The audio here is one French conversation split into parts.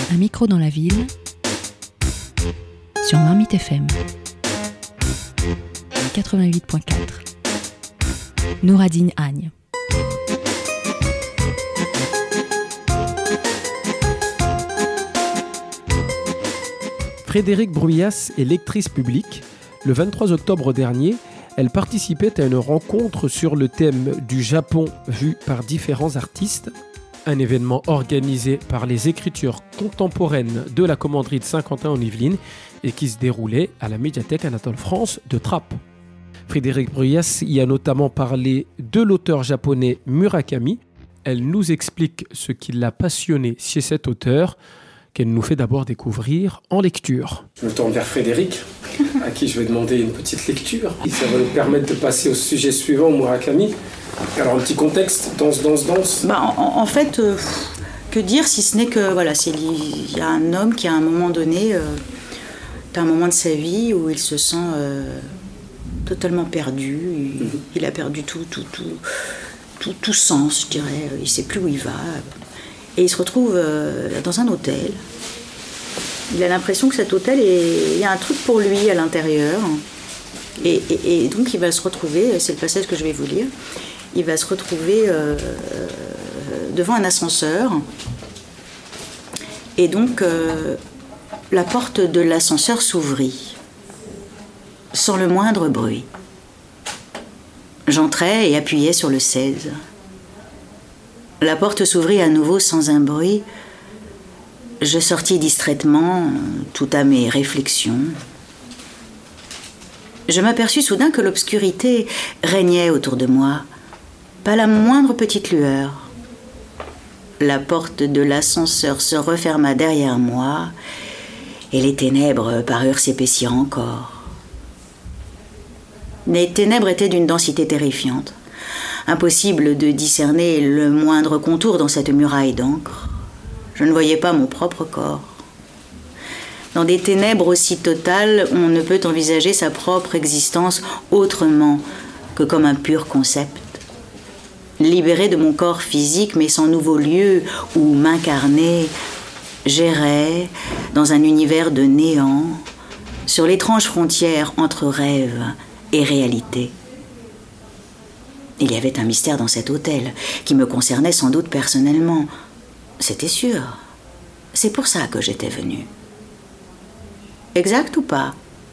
Un micro dans la ville sur Marmite FM 88.4. Nouradine Agne. Frédérique Bruyas est lectrice publique. Le 23 octobre dernier, elle participait à une rencontre sur le thème du Japon vu par différents artistes, un événement organisé par les Écritures contemporaines de la commanderie de Saint-Quentin en Yvelines et qui se déroulait à la médiathèque Anatole France de Trappes. Frédérique Bruyas y a notamment parlé de l'auteur japonais Murakami. Elle nous explique ce qui l'a passionné chez cet auteur, qu'elle nous fait d'abord découvrir en lecture. Je me tourne vers Frédéric, à qui je vais demander une petite lecture. Ça va nous permettre de passer au sujet suivant, Murakami. Alors, un petit contexte, danse. En fait, que dire si ce n'est que, voilà, il y a un homme qui, à un moment donné, à un moment de sa vie où il se sent totalement perdu. Il a perdu tout sens, je dirais. Il ne sait plus où il va. Et il se retrouve dans un hôtel. Il a l'impression que cet hôtel, il y a un truc pour lui à l'intérieur. Et donc il va se retrouver, c'est le passage que je vais vous lire, il va se retrouver devant un ascenseur. Et donc la porte de l'ascenseur s'ouvrit, sans le moindre bruit. J'entrai et appuyai sur le 16. La porte s'ouvrit à nouveau sans un bruit. Je sortis distraitement, tout à mes réflexions. Je m'aperçus soudain que l'obscurité régnait autour de moi, pas la moindre petite lueur. La porte de l'ascenseur se referma derrière moi et les ténèbres parurent s'épaissir encore. Les ténèbres étaient d'une densité terrifiante. Impossible de discerner le moindre contour dans cette muraille d'encre. Je ne voyais pas mon propre corps. Dans des ténèbres aussi totales, on ne peut envisager sa propre existence autrement que comme un pur concept. Libéré de mon corps physique, mais sans nouveau lieu où m'incarner, j'errais dans un univers de néant, sur l'étrange frontière entre rêve et réalité. Il y avait un mystère dans cet hôtel qui me concernait sans doute personnellement. C'était sûr. C'est pour ça que j'étais venue. Exact ou pas?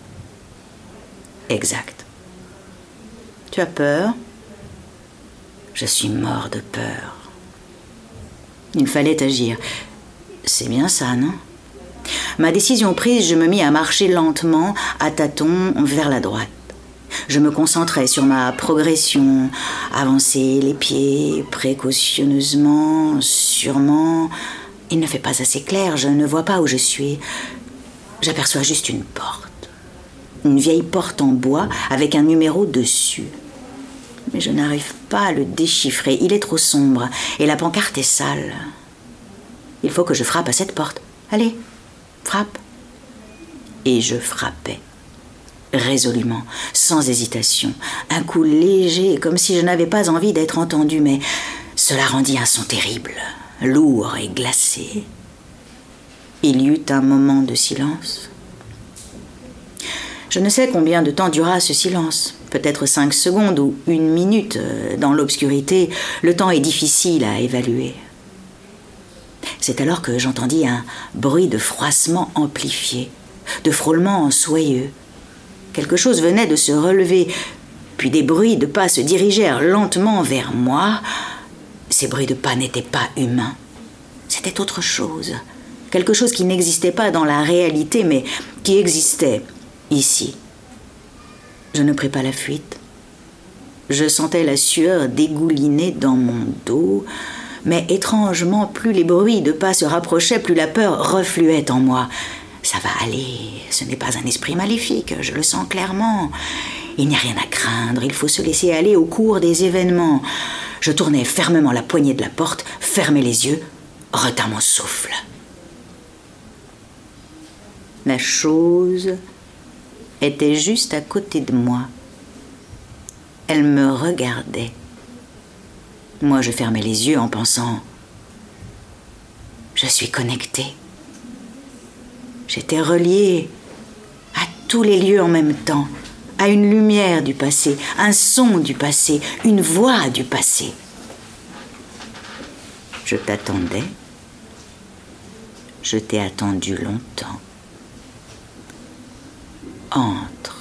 Exact. Tu as peur? Je suis mort de peur. Il fallait agir. C'est bien ça, non? Ma décision prise, je me mis à marcher lentement, à tâtons, vers la droite. Je me concentrais sur ma progression, avancer les pieds précautionneusement, sûrement. Il ne fait pas assez clair, je ne vois pas où je suis. J'aperçois juste une porte. Une vieille porte en bois avec un numéro dessus. Mais je n'arrive pas à le déchiffrer, il est trop sombre et la pancarte est sale. Il faut que je frappe à cette porte. Allez, frappe. Et je frappais. Résolument, sans hésitation, un coup léger, comme si je n'avais pas envie d'être entendue, mais cela rendit un son terrible, lourd et glacé. Il y eut un moment de silence. Je ne sais combien de temps dura ce silence, peut-être 5 secondes ou 1 minute. Dans l'obscurité, le temps est difficile à évaluer. C'est alors que j'entendis un bruit de froissement amplifié, de frôlement soyeux. Quelque chose venait de se relever, puis des bruits de pas se dirigèrent lentement vers moi. Ces bruits de pas n'étaient pas humains. C'était autre chose. Quelque chose qui n'existait pas dans la réalité, mais qui existait ici. Je ne pris pas la fuite. Je sentais la sueur dégouliner dans mon dos, mais étrangement, plus les bruits de pas se rapprochaient, plus la peur refluait en moi. Ça va aller, ce n'est pas un esprit maléfique, je le sens clairement. Il n'y a rien à craindre, il faut se laisser aller au cours des événements. Je tournai fermement la poignée de la porte, fermai les yeux, retins mon souffle. La chose était juste à côté de moi. Elle me regardait. Moi, je fermais les yeux en pensant « Je suis connectée. J'étais reliée à tous les lieux en même temps, à une lumière du passé, un son du passé, une voix du passé. Je t'attendais. Je t'ai attendu longtemps. Entre.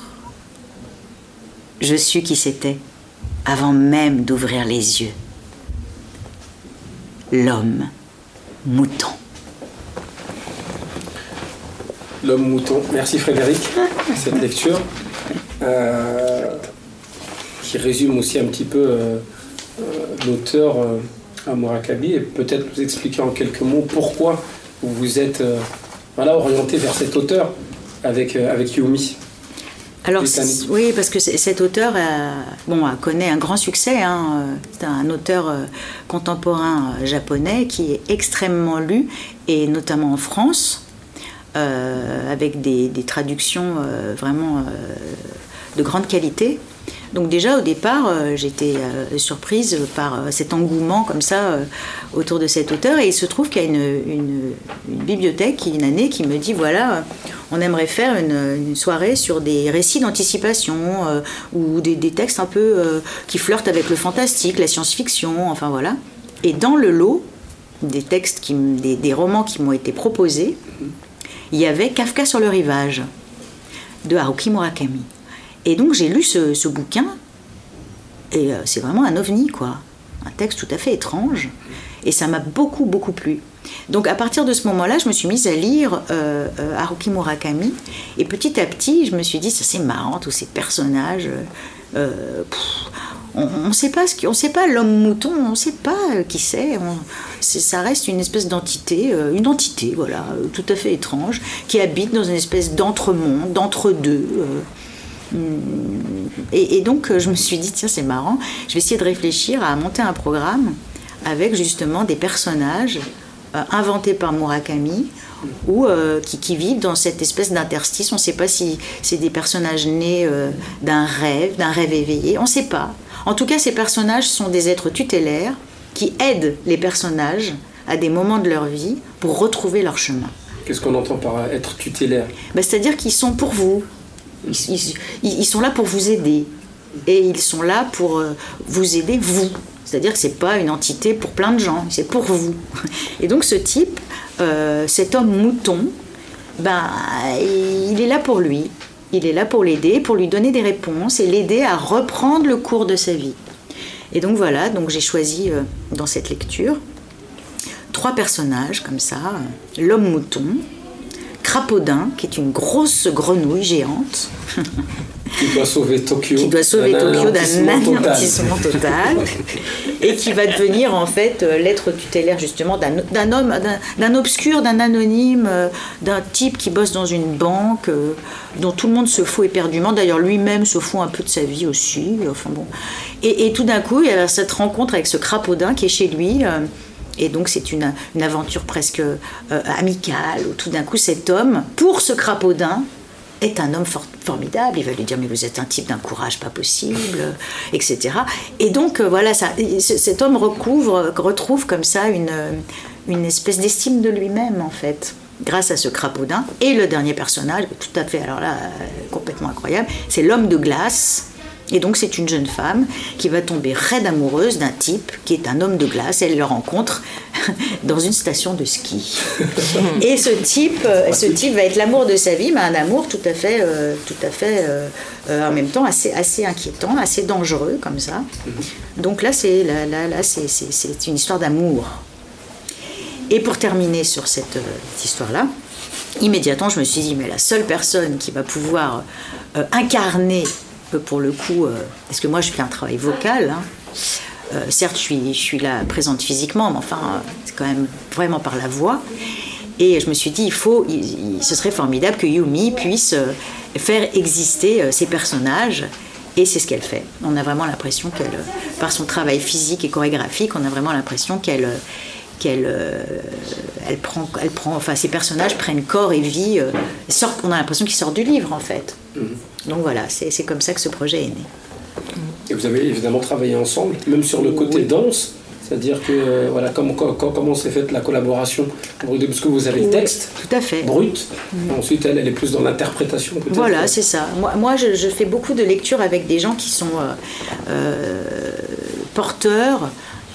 Je sus qui c'était, avant même d'ouvrir les yeux. L'homme mouton. L'homme mouton. Merci Frédéric pour cette lecture qui résume aussi un petit peu l'auteur Murakami et peut-être nous expliquer en quelques mots pourquoi vous vous êtes orienté vers cet auteur avec Yumi. Alors oui, parce que cet auteur connaît un grand succès. C'est un auteur contemporain japonais qui est extrêmement lu, et notamment en France, avec des traductions vraiment de grande qualité. Donc déjà au départ, j'étais surprise par cet engouement comme ça autour de cet auteur, et il se trouve qu'il y a une bibliothèque une année qui me dit voilà, on aimerait faire une soirée sur des récits d'anticipation ou des textes un peu qui flirtent avec le fantastique, la science-fiction, enfin voilà. Et dans le lot des textes, des romans qui m'ont été proposés, il y avait Kafka sur le rivage de Haruki Murakami. Et donc j'ai lu ce bouquin, et c'est vraiment un ovni, quoi. Un texte tout à fait étrange, et ça m'a beaucoup, beaucoup plu. Donc à partir de ce moment-là, je me suis mise à lire Haruki Murakami, et petit à petit, je me suis dit, ça c'est marrant, tous ces personnages, on sait pas l'homme mouton, on ne sait pas qui c'est, ça reste une espèce d'entité, voilà, tout à fait étrange, qui habite dans une espèce d'entre-monde, d'entre-deux. Et donc je me suis dit, tiens, c'est marrant, je vais essayer de réfléchir à monter un programme avec justement des personnages inventés par Murakami ou qui vivent dans cette espèce d'interstice. On ne sait pas si c'est des personnages nés d'un rêve éveillé, on ne sait pas. En tout cas, ces personnages sont des êtres tutélaires qui aident les personnages à des moments de leur vie pour retrouver leur chemin. Qu'est-ce qu'on entend par être tutélaire ? C'est-à-dire qu'ils sont pour vous. Ils sont là pour vous aider, et ils sont là pour vous aider, vous. C'est-à-dire que c'est pas une entité pour plein de gens, c'est pour vous. Et donc ce type, cet homme mouton, il est là pour lui. Il est là pour l'aider, pour lui donner des réponses et l'aider à reprendre le cours de sa vie. Et donc voilà, donc j'ai choisi dans cette lecture 3 personnages comme ça. L'homme mouton, Crapaudin, qui est une grosse grenouille géante. Qui doit sauver Tokyo. D'un anéantissement total. Et qui va devenir en fait l'être tutélaire justement d'un homme, d'un obscur, d'un anonyme, d'un type qui bosse dans une banque, dont tout le monde se fout éperdument. D'ailleurs lui-même se fout un peu de sa vie aussi. Enfin bon. Et tout d'un coup, il y a cette rencontre avec ce Crapaudin qui est chez lui. Et donc c'est une aventure presque amicale, où tout d'un coup cet homme, pour ce Crapaudin, est un homme formidable. Il va lui dire, mais vous êtes un type d'un courage pas possible, etc. Et donc voilà, cet homme retrouve comme ça une espèce d'estime de lui-même, en fait, grâce à ce Crapaudin. Et le dernier personnage, tout à fait, alors là, complètement incroyable, c'est l'homme de glace. Et donc c'est une jeune femme qui va tomber raide amoureuse d'un type qui est un homme de glace. Elle le rencontre dans une station de ski. Et ce type va être l'amour de sa vie, mais un amour tout à fait en même temps assez inquiétant, assez dangereux comme ça. Donc là c'est une histoire d'amour. Et pour terminer sur cette histoire-là, immédiatement je me suis dit, mais la seule personne qui va pouvoir incarner pour le coup, parce que moi je fais un travail vocal, certes je suis là présente physiquement, mais enfin c'est quand même vraiment par la voix, et je me suis dit ce serait formidable que Yumi puisse faire exister ces personnages, et c'est ce qu'elle fait. On a vraiment l'impression qu'elle, par son travail physique et chorégraphique, on a vraiment l'impression qu'elle prend, enfin ces personnages prennent corps et vie, on a l'impression qu'ils sortent du livre en fait. Donc voilà, c'est comme ça que ce projet est né. Et vous avez évidemment travaillé ensemble, même sur le côté danse. C'est-à-dire que, voilà, comment s'est faite la collaboration? Parce que vous avez le texte, tout à fait. Brut, ensuite elle est plus dans l'interprétation peut-être. Voilà, c'est ça. Moi je fais beaucoup de lectures avec des gens qui sont porteurs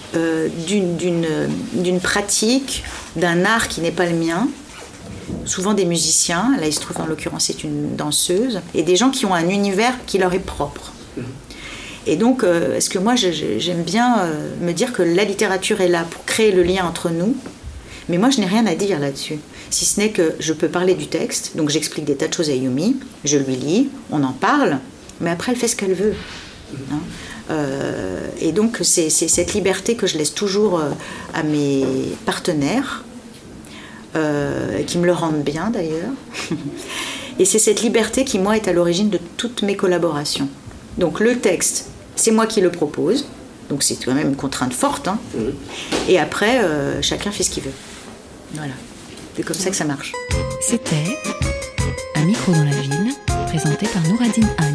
d'une pratique, d'un art qui n'est pas le mien. Souvent des musiciens, là il se trouve en l'occurrence c'est une danseuse, et des gens qui ont un univers qui leur est propre. Et donc, est-ce que moi j'aime bien me dire que la littérature est là pour créer le lien entre nous, mais moi je n'ai rien à dire là-dessus. Si ce n'est que je peux parler du texte, donc j'explique des tas de choses à Yumi, je lui lis, on en parle, mais après elle fait ce qu'elle veut. Hein. Et donc c'est cette liberté que je laisse toujours à mes partenaires, qui me le rendent bien d'ailleurs. Et c'est cette liberté qui, moi, est à l'origine de toutes mes collaborations. Donc le texte, c'est moi qui le propose, donc c'est quand même une contrainte forte. Hein. Et après, chacun fait ce qu'il veut. Voilà, c'est comme ça que ça marche. C'était Un micro dans la ville, présenté par Nouradine Anne.